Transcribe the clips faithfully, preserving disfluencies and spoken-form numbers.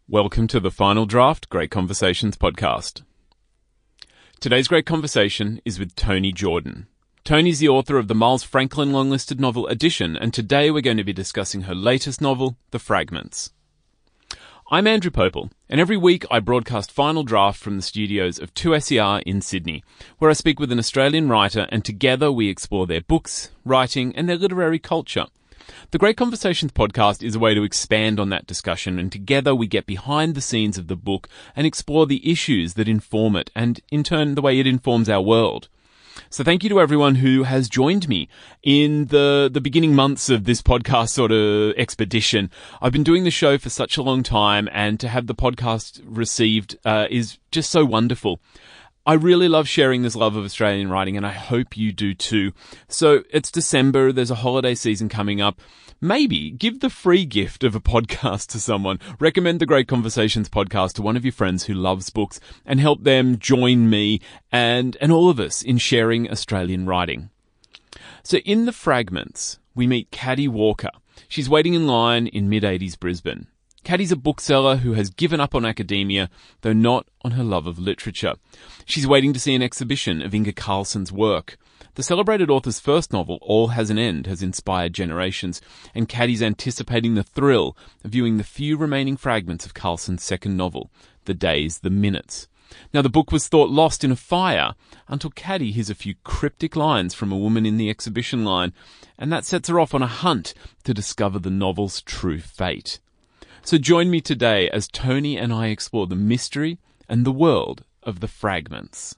Welcome to the Final Draft Great Conversations podcast. Today's great conversation is with Toni Jordan. Toni's the author of the Miles Franklin long-listed novel Addition, and today we're going to be discussing her latest novel, The Fragments. I'm Andrew Popel, and every week I broadcast Final Draft from the studios of two S E R in Sydney, where I speak with an Australian writer and together we explore their books, writing and their literary culture. The Great Conversations podcast is a way to expand on that discussion, and together we get behind the scenes of the book and explore the issues that inform it and, in turn, the way it informs our world. So thank you to everyone who has joined me in the, the beginning months of this podcast sort of expedition. I've been doing the show for such a long time, and to have the podcast received uh, is just so wonderful. I really love sharing this love of Australian writing, and I hope you do too. So it's December, there's a holiday season coming up. Maybe give the free gift of a podcast to someone. Recommend the Great Conversations podcast to one of your friends who loves books and help them join me and, and all of us in sharing Australian writing. So in The Fragments, we meet Caddie Walker. She's waiting in line in mid-eighties Brisbane. Caddie's a bookseller who has given up on academia, though not on her love of literature. She's waiting to see an exhibition of Inga Carlson's work. The celebrated author's first novel, All Has an End, has inspired generations, and Caddie's anticipating the thrill of viewing the few remaining fragments of Carlson's second novel, The Days, the Minutes. Now, the book was thought lost in a fire until Caddie hears a few cryptic lines from a woman in the exhibition line, and that sets her off on a hunt to discover the novel's true fate. So join me today as Toni and I explore the mystery and the world of The Fragments.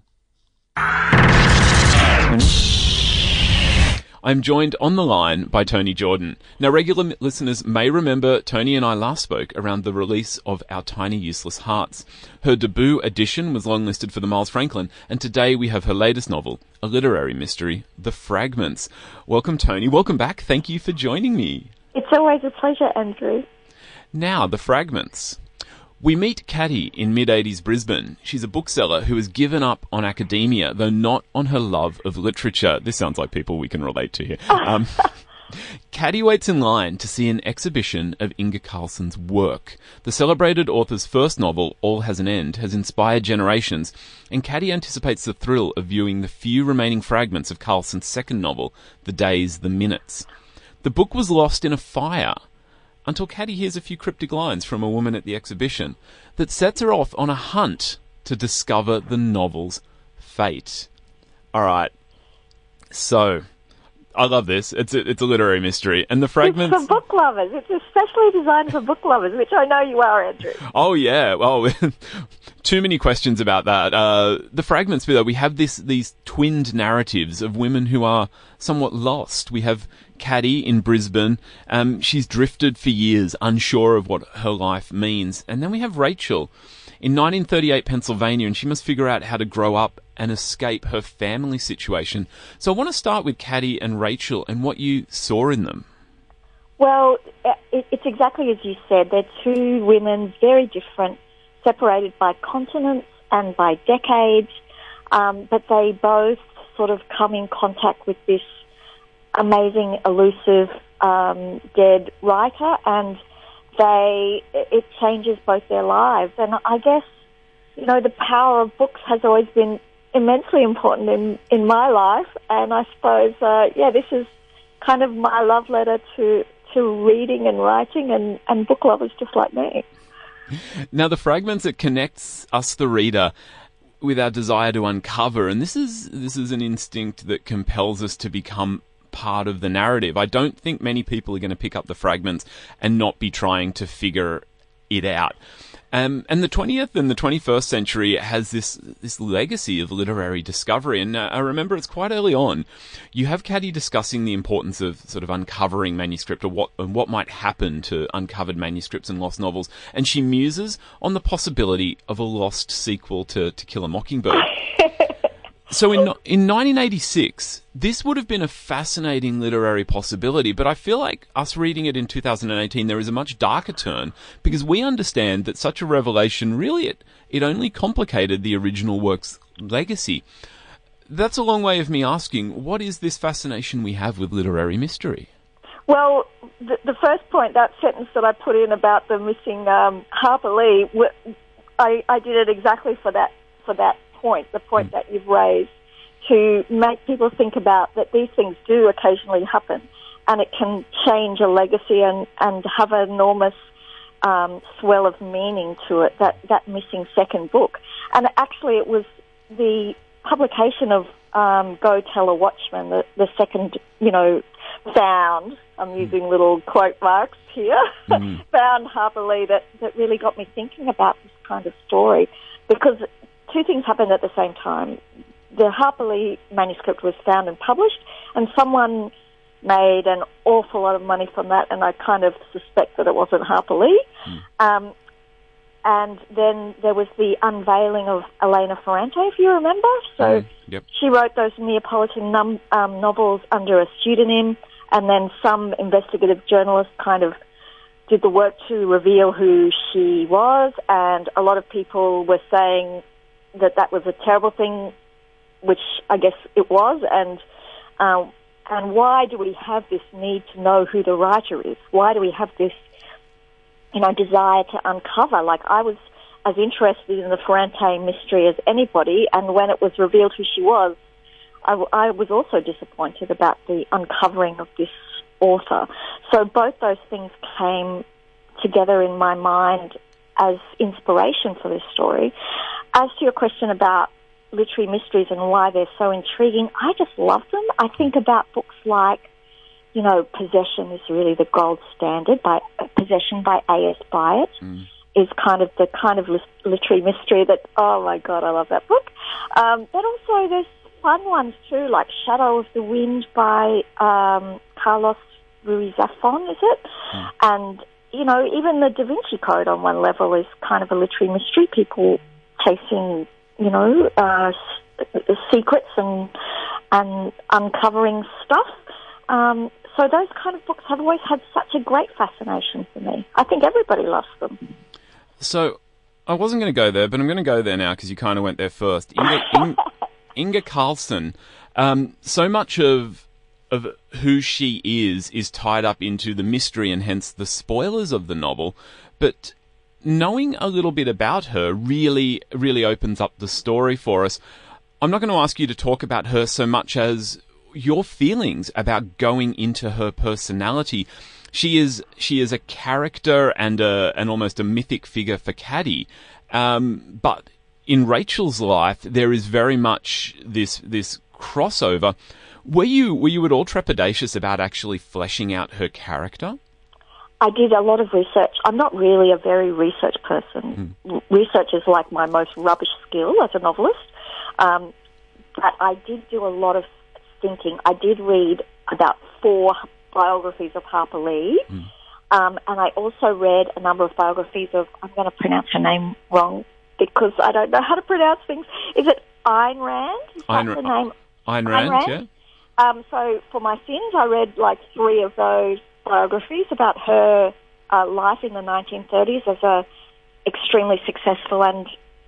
I'm joined on the line by Toni Jordan. Now, regular listeners may remember Toni and I last spoke around the release of Our Tiny Useless Hearts. Her debut Addition was longlisted for the Miles Franklin, and today we have her latest novel, a literary mystery, The Fragments. Welcome, Toni. Welcome back. Thank you for joining me. It's always a pleasure, Andrew. Now, The Fragments. We meet Caddie in mid-eighties Brisbane. She's a bookseller who has given up on academia, though not on her love of literature. This sounds like people we can relate to here. Um, Caddie waits in line to see an exhibition of Inga Carlson's work. The celebrated author's first novel, All Has an End, has inspired generations, and Caddie anticipates the thrill of viewing the few remaining fragments of Carlson's second novel, The Days, the Minutes. The book was lost in a fire, until Caddie hears a few cryptic lines from a woman at the exhibition that sets her off on a hunt to discover the novel's fate. All right. So, I love this. It's a, it's a literary mystery. And The Fragments... It's for book lovers. It's especially designed for book lovers, which I know you are, Andrew. Oh, yeah. Well, too many questions about that. Uh, the Fragments, though, we have this these twinned narratives of women who are somewhat lost. We have Caddie in Brisbane. Um, she's drifted for years, unsure of what her life means. And then we have Rachel in nineteen thirty-eight Pennsylvania, and she must figure out how to grow up and escape her family situation. So I want to start with Caddie and Rachel and what you saw in them. Well, it's exactly as you said. They're two women, very different, separated by continents and by decades, um, but they both sort of come in contact with this amazing, elusive, um, dead writer, and they it changes both their lives. And I guess, you know, the power of books has always been immensely important in, in my life, and I suppose, uh, yeah, this is kind of my love letter to, to reading and writing and, and book lovers just like me. Now, The Fragments, it connects us, the reader, with our desire to uncover, and this is this is an instinct that compels us to become part of the narrative. I don't think many people are going to pick up The Fragments and not be trying to figure it out. Um, and the twentieth and the twenty-first century has this this legacy of literary discovery. And uh, I remember it's quite early on. You have Caddie discussing the importance of sort of uncovering manuscript, or what and what might happen to uncovered manuscripts and lost novels. And she muses on the possibility of a lost sequel to To Kill a Mockingbird. So in in nineteen eighty-six, this would have been a fascinating literary possibility, but I feel like us reading it in two thousand eighteen, there is a much darker turn, because we understand that such a revelation, really, it, it only complicated the original work's legacy. That's a long way of me asking, what is this fascination we have with literary mystery? Well, the, the first point, that sentence that I put in about the missing um, Harper Lee, I, I did it exactly for that for that point, the point mm. that you've raised, to make people think about that these things do occasionally happen, and it can change a legacy and, and have an enormous um, swell of meaning to it, that, that missing second book. And actually it was the publication of um, Go Tell a Watchman, the, the second, you know, found, I'm using little quote marks here, mm. found Harper Lee that, that really got me thinking about this kind of story, because two things happened at the same time. The Harper Lee manuscript was found and published, and someone made an awful lot of money from that, and I kind of suspect that it wasn't Harper Lee. Mm. Um, and then there was the unveiling of Elena Ferrante, if you remember. So mm. yep. she wrote those Neapolitan num- um, novels under a pseudonym, and then some investigative journalist kind of did the work to reveal who she was, and a lot of people were saying that that was a terrible thing, which I guess it was, and um, and why do we have this need to know who the writer is? Why do we have this, you know, desire to uncover? Like, I was as interested in the Ferrante mystery as anybody, and when it was revealed who she was, I, I was also disappointed about the uncovering of this author. So both those things came together in my mind as inspiration for this story. As to your question about literary mysteries and why they're so intriguing, I just love them. I think about books like, you know, Possession is really the gold standard. By Possession by A S Byatt mm. is kind of the kind of literary mystery that, oh my God, I love that book. Um, but also there's fun ones too, like Shadow of the Wind by um, Carlos Ruiz Zafón, is it? Mm. And, you know, even the Da Vinci Code on one level is kind of a literary mystery. People chasing, you know, uh, secrets and and uncovering stuff. Um, so those kind of books have always had such a great fascination for me. I think everybody loves them. So I wasn't going to go there, but I'm going to go there now because you kind of went there first. Inga, In, Inga Carlson, um, so much of of who she is is tied up into the mystery and hence the spoilers of the novel, but knowing a little bit about her really, really opens up the story for us. I'm not going to ask you to talk about her so much as your feelings about going into her personality. She is she is a character and a, and almost a mythic figure for Caddie, um, but in Rachel's life there is very much this this crossover. Were you were you at all trepidatious about actually fleshing out her character? I did a lot of research. I'm not really a very research person. Mm. Research is like my most rubbish skill as a novelist. Um, but I did do a lot of thinking. I did read about four biographies of Harper Lee. Mm. Um, and I also read a number of biographies of, I'm going to pronounce her name wrong because I don't know how to pronounce things. Is it Ayn Rand? Is that Ayn, the name? Ayn Rand, Ayn Rand, yeah. Um, so for my sins, I read like three of those biographies about her uh, life in the nineteen thirties as a extremely successful and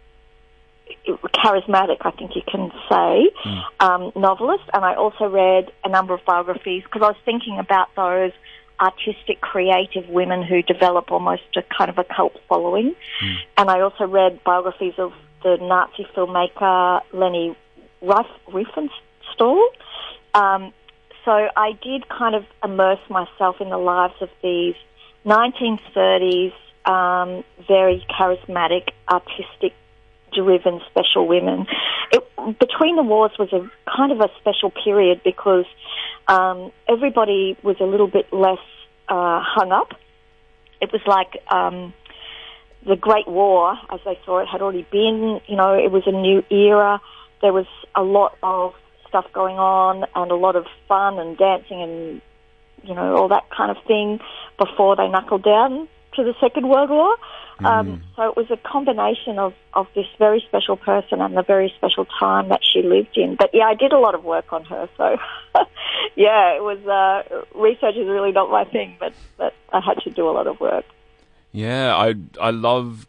charismatic, I think you can say, mm. um, novelist. And I also read a number of biographies because I was thinking about those artistic, creative women who develop almost a kind of a cult following. Mm. And I also read biographies of the Nazi filmmaker Leni Riefenstahl. Um, so I did kind of immerse myself in the lives of these nineteen thirties, um, very charismatic, artistic, driven, special women. It, between the wars was a kind of a special period because um, everybody was a little bit less uh, hung up. It was like um, the Great War, as they saw it, had already been. You know, it was a new era. There was a lot of stuff going on and a lot of fun and dancing and, you know, all that kind of thing before they knuckled down to the Second World War. Mm. Um, so it was a combination of, of this very special person and the very special time that she lived in. But, yeah, I did a lot of work on her. So, yeah, it was uh, research is really not my thing, but, but I had to do a lot of work. Yeah, I I loved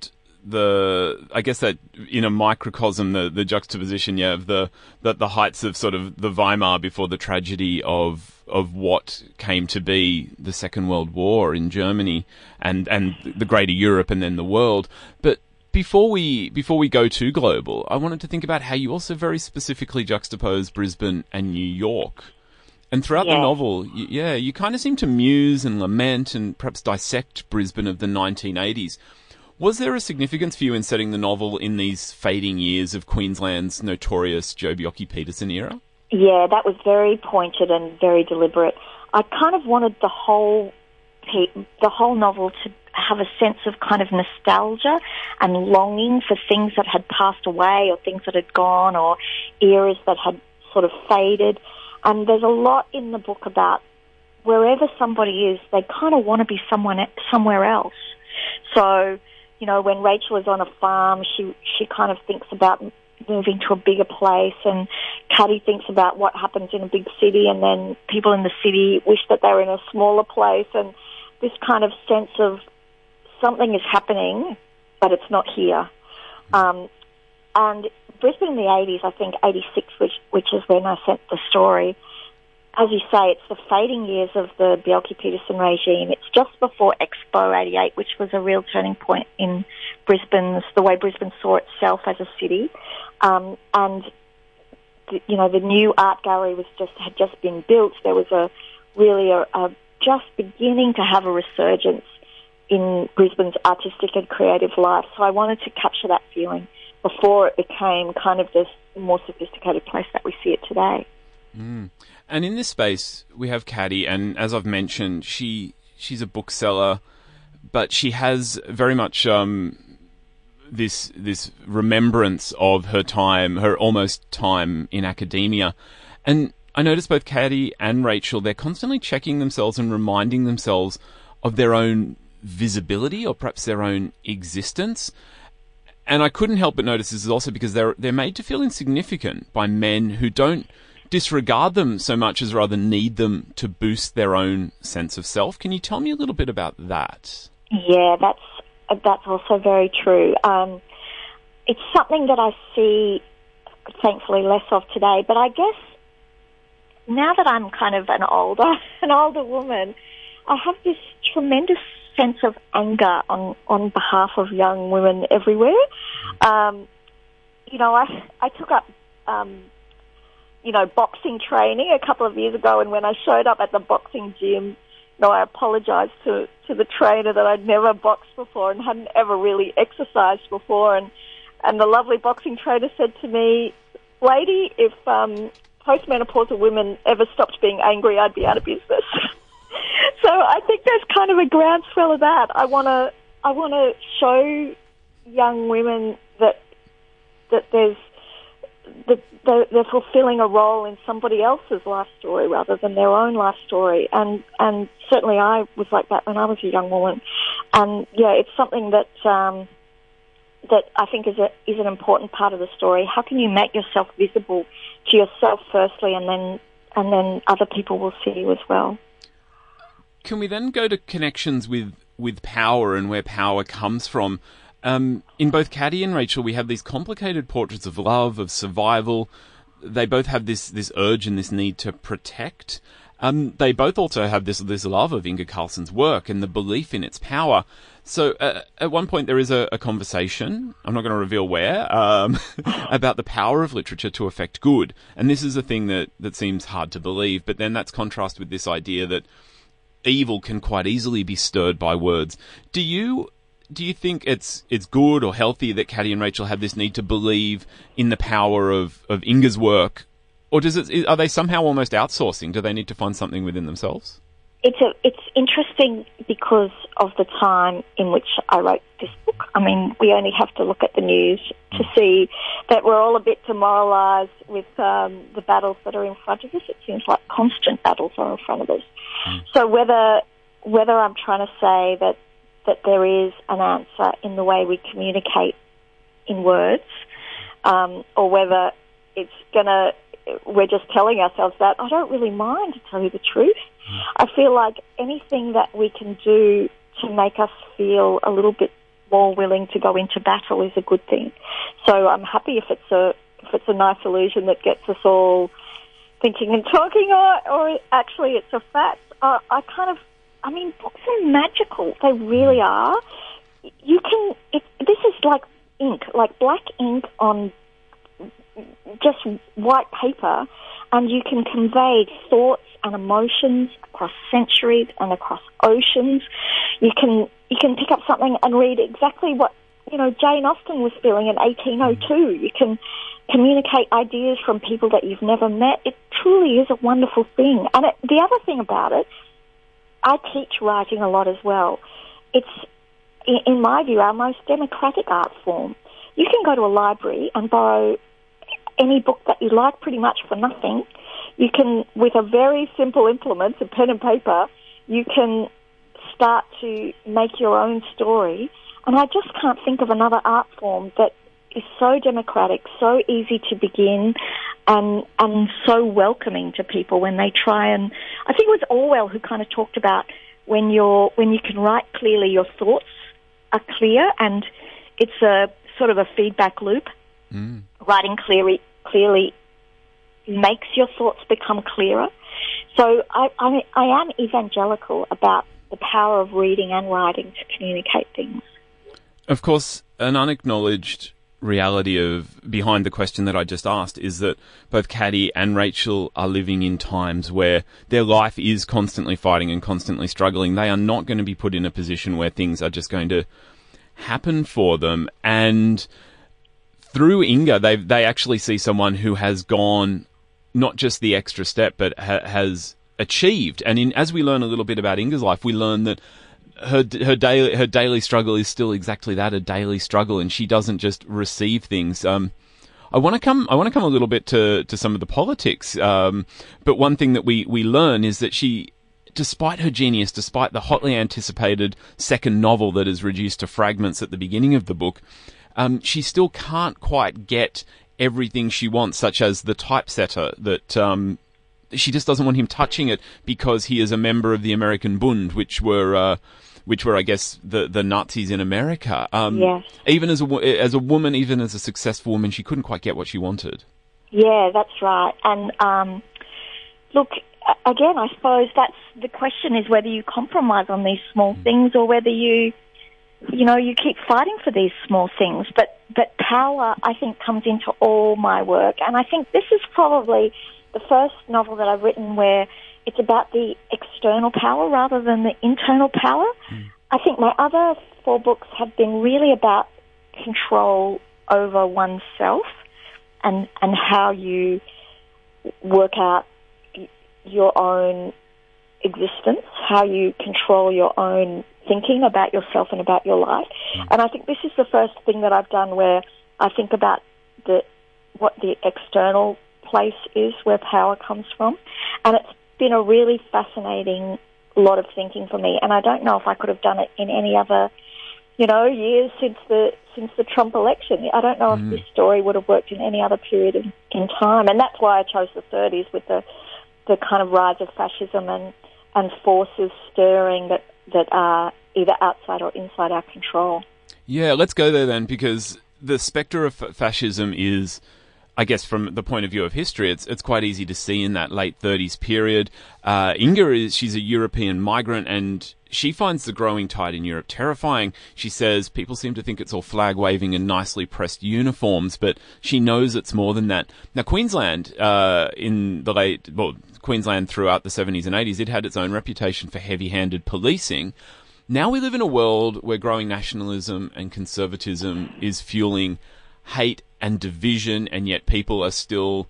the, I guess that in a microcosm, the, the juxtaposition, yeah, of the, the, the heights of sort of the Weimar before the tragedy of, of what came to be the Second World War in Germany and, and the greater Europe and then the world. But before we, before we go too global, I wanted to think about how you also very specifically juxtapose Brisbane and New York. And throughout Yeah. the novel, you, yeah, you kind of seem to muse and lament and perhaps dissect Brisbane of the nineteen eighties. Was there a significance for you in setting the novel in these fading years of Queensland's notorious Joh Bjelke-Petersen era? Yeah, that was very pointed and very deliberate. I kind of wanted the whole pe- the whole novel to have a sense of kind of nostalgia and longing for things that had passed away or things that had gone or eras that had sort of faded. And there's a lot in the book about wherever somebody is, they kind of want to be someone somewhere else. So, you know, when Rachel is on a farm, she she kind of thinks about moving to a bigger place, and Caddy thinks about what happens in a big city, and then people in the city wish that they were in a smaller place, and this kind of sense of something is happening, but it's not here. Um, and Brisbane in the eighties, I think eighty-six, which which is when I sent the story. As you say, it's the fading years of the Bjelke-Petersen regime. It's just before Expo eighty-eight, which was a real turning point in Brisbane's, the way Brisbane saw itself as a city. Um, and, the, you know, the new art gallery was just had just been built. There was a really a, a just beginning to have a resurgence in Brisbane's artistic and creative life. So I wanted to capture that feeling before it became kind of this more sophisticated place that we see it today. Mm. And in this space, we have Caddy, and as I've mentioned, she she's a bookseller, but she has very much um, this this remembrance of her time, her almost time in academia. And I noticed both Caddy and Rachel, they're constantly checking themselves and reminding themselves of their own visibility or perhaps their own existence. And I couldn't help but notice this is also because they're they're made to feel insignificant by men who don't disregard them so much as rather need them to boost their own sense of self. Can you tell me a little bit about that? Yeah, that's that's also very true. Um, it's something that I see, thankfully, less of today. But I guess now that I'm kind of an older an older woman, I have this tremendous sense of anger on, on behalf of young women everywhere. Um, you know, I I took up, um, you know, boxing training a couple of years ago, and when I showed up at the boxing gym, you know, I apologised to, to the trainer that I'd never boxed before and hadn't ever really exercised before, and, and the lovely boxing trainer said to me, "Lady, if um, postmenopausal women ever stopped being angry, I'd be out of business." So I think there's kind of a groundswell of that. I want to, I want to show young women that that there's that they're, they're fulfilling a role in somebody else's life story rather than their own life story. And and certainly I was like that when I was a young woman. And yeah, it's something that um, that I think is a is an important part of the story. How can you make yourself visible to yourself firstly, and then and then other people will see you as well. Can we then go to connections with, with power and where power comes from? Um, in both Caddy and Rachel, we have these complicated portraits of love, of survival. They both have this, this urge and this need to protect. Um, they both also have this, this love of Inga Carlson's work and the belief in its power. So uh, at one point there is a, a conversation, I'm not going to reveal where, um, about the power of literature to affect good. And this is a thing that, that seems hard to believe, but then that's contrast with this idea that evil can quite easily be stirred by words. Do you do you think it's it's good or healthy that Caddy and Rachel have this need to believe in the power of, of Inga's work, or does it are they somehow almost outsourcing? Do they need to find something within themselves? It's a, it's interesting because of the time in which I wrote this book. I mean, we only have to look at the news to see that we're all a bit demoralised with um, the battles that are in front of us. It seems like constant battles are in front of us. Mm. So whether whether I'm trying to say that that there is an answer in the way we communicate in words, um, or whether it's gonna we're just telling ourselves that, I don't really mind, to tell you the truth. I feel like anything that we can do to make us feel a little bit more willing to go into battle is a good thing. So I'm happy if it's a if it's a nice illusion that gets us all thinking and talking, or, or actually it's a fact. Uh, I kind of, I mean, books are magical. They really are. You can, it, this is like ink, like black ink on just white paper, and you can convey thoughts and emotions across centuries and across oceans. You can you can pick up something and read exactly what, you know, Jane Austen was feeling in eighteen oh two. You can communicate ideas from people that you've never met. It truly is a wonderful thing. And it, the other thing about it, I teach writing a lot as well. It's, in my view, our most democratic art form. You can go to a library and borrow any book that you like pretty much for nothing. You can, with a very simple implement, a pen and paper, you can start to make your own story. And I just can't think of another art form that is so democratic, so easy to begin, and and so welcoming to people when they try. And I think it was Orwell who kind of talked about when you're when you can write clearly, your thoughts are clear, and it's a sort of a feedback loop. Mm. Writing clearly clearly makes your thoughts become clearer. So I, I I am evangelical about the power of reading and writing to communicate things. Of course, an unacknowledged reality of behind the question that I just asked is that both Caddy and Rachel are living in times where their life is constantly fighting and constantly struggling. They are not going to be put in a position where things are just going to happen for them. And through Inga, they they actually see someone who has gone not just the extra step, but ha- has achieved. And in, as we learn a little bit about Inga's life, we learn that her her daily her daily struggle is still exactly that, a daily struggle, and she doesn't just receive things. Um, I want to come I want to come a little bit to to some of the politics. Um, but one thing that we we learn is that she, despite her genius, despite the hotly anticipated second novel that is reduced to fragments at the beginning of the book, um, she still can't quite get everything she wants, such as the typesetter that. Um, She just doesn't want him touching it because he is a member of the American Bund, which were, uh, which were, I guess, the the Nazis in America. Um, yes. Even as a as a woman, even as a successful woman, she couldn't quite get what she wanted. Yeah, that's right. And um, look, again, I suppose that's the question: is whether you compromise on these small mm. things, or whether you, you know, you keep fighting for these small things. But but power, I think, comes into all my work, and I think this is probably the first novel that I've written where it's about the external power rather than the internal power. Mm. I think my other four books have been really about control over oneself and and how you work out your own existence, how you control your own thinking about yourself and about your life. Mm. And I think this is the first thing that I've done where I think about the what the external place is, where power comes from, and it's been a really fascinating lot of thinking for me, and I don't know if I could have done it in any other, you know, years since the since the Trump election. I don't know mm. if this story would have worked in any other period in, in time, and that's why I chose the thirties with the the kind of rise of fascism and, and forces stirring that, that are either outside or inside our control. Yeah, let's go there then, because the spectre of fascism is, I guess, from the point of view of history, it's it's quite easy to see in that late thirties period. Uh, Inga is, she's a European migrant, and she finds the growing tide in Europe terrifying. She says people seem to think it's all flag-waving and nicely pressed uniforms, but she knows it's more than that. Now, Queensland, uh, in the late, well, Queensland throughout the seventies and eighties, it had its own reputation for heavy-handed policing. Now we live in a world where growing nationalism and conservatism is fueling hate and division, and yet people are still,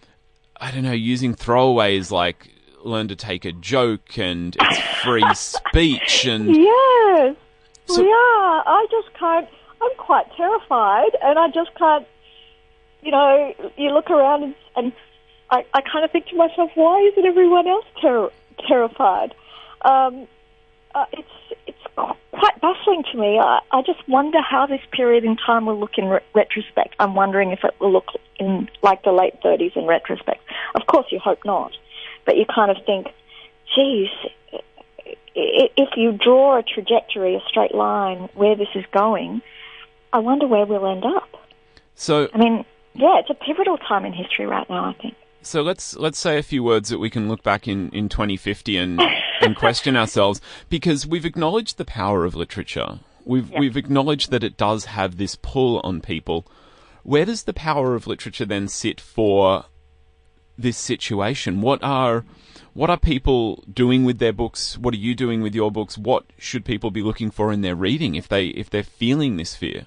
I don't know, using throwaways like learn to take a joke and it's free speech. And yes, so, we are. I just can't, I'm quite terrified, and I just can't, you know, you look around and, and I, I kind of think to myself, why isn't everyone else ter- terrified? Um, uh, it's it's quite baffling to me. I, I just wonder how this period in time will look in re- retrospect. I'm wondering if it will look in like the late thirties in retrospect. Of course, you hope not, but you kind of think, geez, i- if you draw a trajectory, a straight line, where this is going, I wonder where we'll end up. So, I mean, yeah, it's a pivotal time in history right now, I think. So let's let's say a few words that we can look back in, in twenty fifty and, and question ourselves, because we've acknowledged the power of literature. We've Yep. we've acknowledged that it does have this pull on people. Where does the power of literature then sit for this situation? What are what are people doing with their books? What are you doing with your books? What should people be looking for in their reading if they if they're feeling this fear?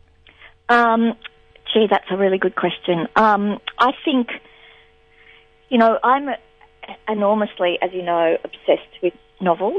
Um, gee, that's a really good question. Um, I think, you know, I'm enormously, as you know, obsessed with novels.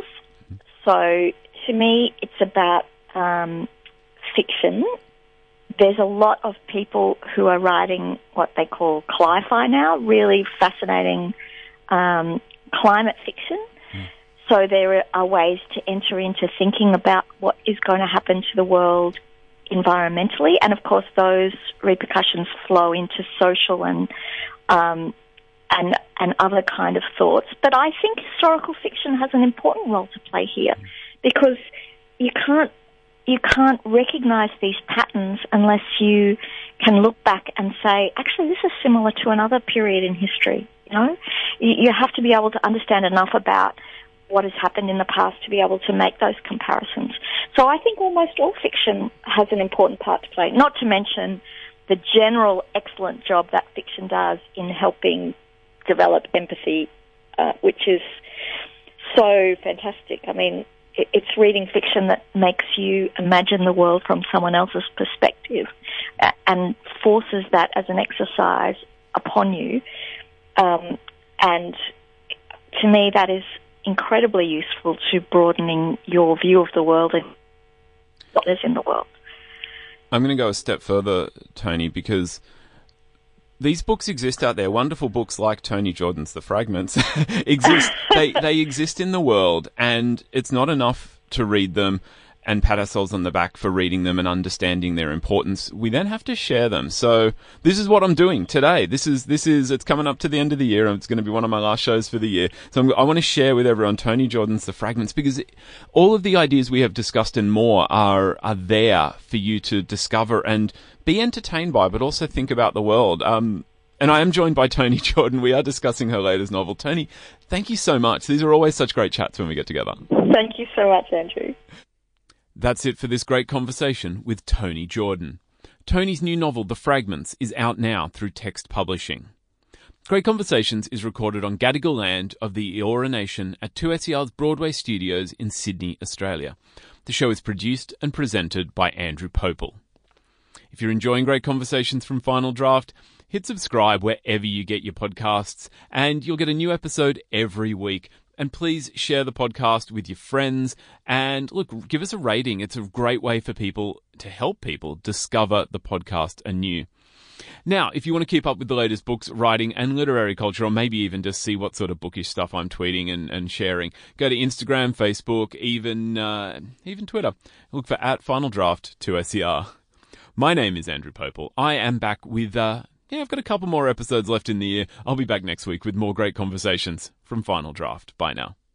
So to me, it's about um, fiction. There's a lot of people who are writing what they call cli-fi now, really fascinating um, climate fiction. Mm. So there are ways to enter into thinking about what is going to happen to the world environmentally, and of course those repercussions flow into social and um, and and other kind of thoughts. But I think historical fiction has an important role to play here, because you can't you can't recognise these patterns unless you can look back and say, actually, this is similar to another period in history. You know, you, you have to be able to understand enough about what has happened in the past to be able to make those comparisons. So I think almost all fiction has an important part to play, not to mention the general excellent job that fiction does in helping develop empathy, uh, which is so fantastic. I mean, it, it's reading fiction that makes you imagine the world from someone else's perspective uh, and forces that as an exercise upon you. Um, and to me, that is incredibly useful to broadening your view of the world and what is in the world. I'm going to go a step further, Toni, because these books exist out there. Wonderful books like Tony Jordan's The Fragments exist. they they exist in the world, and it's not enough to read them and pat ourselves on the back for reading them and understanding their importance. We then have to share them. So this is what I'm doing today. This is, this is, it's coming up to the end of the year, and it's going to be one of my last shows for the year. So I'm, I want to share with everyone Tony Jordan's The Fragments, because it, all of the ideas we have discussed and more are, are there for you to discover and be entertained by, but also think about the world. Um, and I am joined by Toni Jordan. We are discussing her latest novel. Toni, thank you so much. These are always such great chats when we get together. Thank you so much, Andrew. That's it for this great conversation with Toni Jordan. Toni's new novel, The Fragments, is out now through Text Publishing. Great Conversations is recorded on Gadigal land of the Eora Nation at two S E R's Broadway studios in Sydney, Australia. The show is produced and presented by Andrew Popel. If you're enjoying Great Conversations from Final Draft, hit subscribe wherever you get your podcasts, and you'll get a new episode every week. And please share the podcast with your friends, and look, give us a rating. It's a great way for people to help people discover the podcast anew. Now, if you want to keep up with the latest books, writing and literary culture, or maybe even just see what sort of bookish stuff I'm tweeting and, and sharing, go to Instagram, Facebook, even uh, even Twitter. Look for at Final Draft two S E R. My name is Andrew Popel. I am back with... Uh, Yeah, I've got a couple more episodes left in the year. I'll be back next week with more great conversations from Final Draft. Bye now.